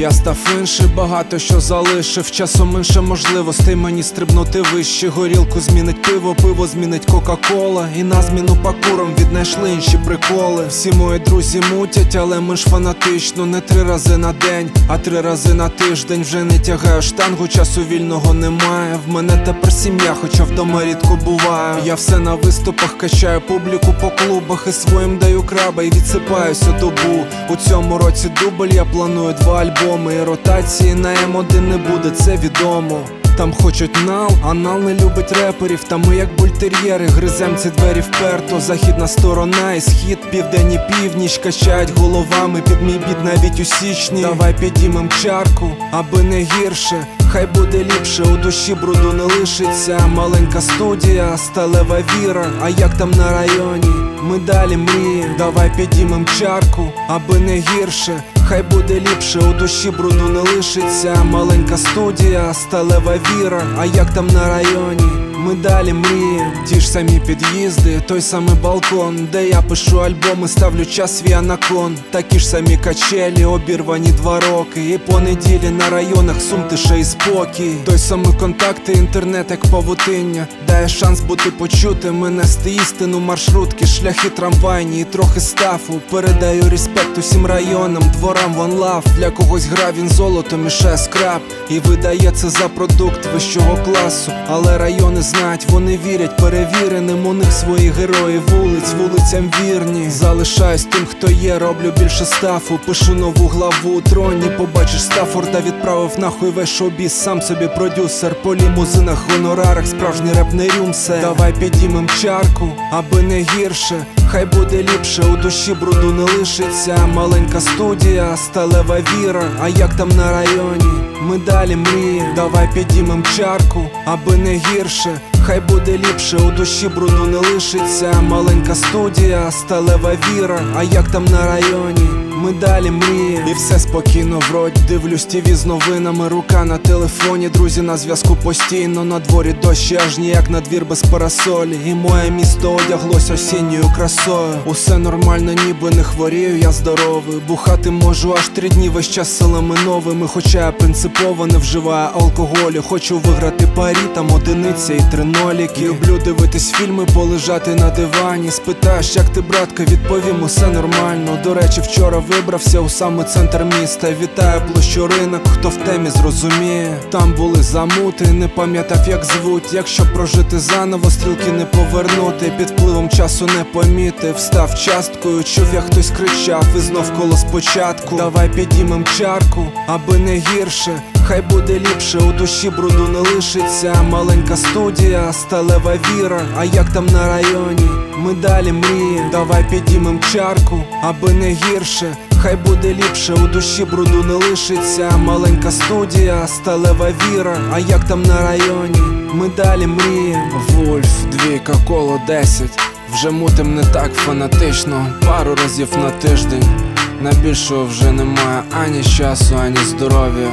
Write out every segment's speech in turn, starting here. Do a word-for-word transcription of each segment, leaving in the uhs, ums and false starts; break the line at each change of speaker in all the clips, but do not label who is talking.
Я став інший, багато що залишив. Часом інше можливостей мені стрибнути вище. Горілку змінить пиво, пиво змінить кока-кола. І на зміну пакурам віднайшли інші приколи. Всі мої друзі мутять, але ми ж фанатично. Не три рази на день, а три рази на тиждень. Вже не тягаю штангу, часу вільного немає. В мене тепер сім'я, хоча вдома рідко буваю. Я все на виступах, качаю публіку по клубах. І своїм даю краба і відсипаюся добу. У цьому році дубль, я планую два альбоми. І ротації на ем один не буде, це відомо. Там хочуть нал, а нал не любить реперів. Та ми як бультер'єри, гризем ці двері вперто. Західна сторона і схід, південь і північ качають головами під мій біт навіть у січні. Давай підіймем чарку, аби не гірше. Хай буде ліпше, у душі бруду не лишиться. Маленька студія, сталева віра. А як там на районі? Ми далі мрієм. Давай підіймем чарку, аби не гірше. Хай буде ліпше, у душі бруду не лишиться. Маленька студія, сталева віра. А як там на районі? Ми далі мрієм. Ті ж самі під'їзди, той самий балкон, де я пишу альбоми, ставлю час свій анакон. Такі ж самі качелі, обірвані два роки. І по неділі на районах сум, тиша і спокій. Той самий контакти, інтернет як павутиння. Дає шанс бути почутим і нести істину. Маршрутки, шляхи трамвайні і трохи стафу. Передаю респект усім районам, дворам one love. Для когось гра він золото, мішає скраб. І видає це за продукт вищого класу. Але райони знають, вони вірять перевіреним. У них свої герої вулиць, вулицям вірні. Залишаюсь тим, хто є, роблю більше стафу. Пишу нову главу у троні. Побачиш Стаффорда, відправив нахуй весь шоу-біз. Сам собі продюсер, по лімузинах, гонорарах. Справжній реп не рюмсе. Давай підіймем чарку, аби не гірше. Хай буде ліпше, у душі бруду не лишиться. Маленька студія, сталева віра. А як там на районі? Ми далі мрієм. Давай підіймем чарку, аби не гірше. Хай буде ліпше, у душі бруду не лишиться. Маленька студія, сталева віра. А як там на районі? Ми далі мрієм. І все спокійно вроді, дивлюсь тіві з новинами. Рука на телефоні, друзі на зв'язку постійно. На дворі дощі, аж ніяк на двір без парасолі. І моє місто одяглось осінньою красою. Усе нормально, ніби не хворію, я здоровий. Бухати можу аж три дні, весь час силами новими. Хоча я принципово не вживаю алкоголю. Хочу виграти парі, там одиниця і три ноліки. Люблю дивитись фільми, полежати на дивані. Спитаєш, як ти, братка, відповім, усе нормально. До речі, вчора вибрався у самий центр міста. Вітаю площу Ринок, хто в темі зрозуміє. Там були замути, не пам'ятав як звуть. Якщо прожити заново, стрілки не повернути. Під впливом часу не помітив, став часткою. Чув, як хтось кричав і знов коло спочатку. Давай підіймем чарку, аби не гірше. Хай буде ліпше, у душі бруду не лишиться. Маленька студія, сталева віра. А як там на районі? Ми далі мрієм. Давай підіймем чарку, аби не гірше. Хай буде ліпше, у душі бруду не лишиться. Маленька студія, сталева віра. А як там на районі? Ми далі мрієм. Вульф, двійка, коло десять. Вже мутим не так фанатично, пару разів на тиждень. На більшого вже немає ані часу, ані здоров'я.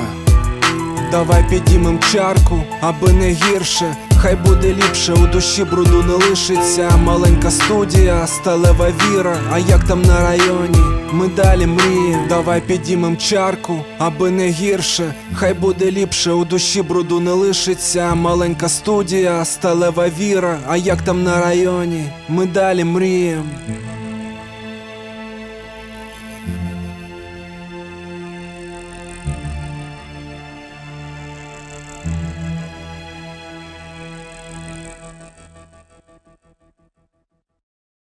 Давай підіймем чарку, аби не гірше. Хай буде ліпше, у душі бруду не лишиться. Маленька студія, сталева віра. А як там на районі? Ми далі мрієм. Давай підіймем чарку, аби не гірше. Хай буде ліпше, у душі бруду не лишиться. Маленька студія, сталева віра. А як там на районі? Ми далі мрієм.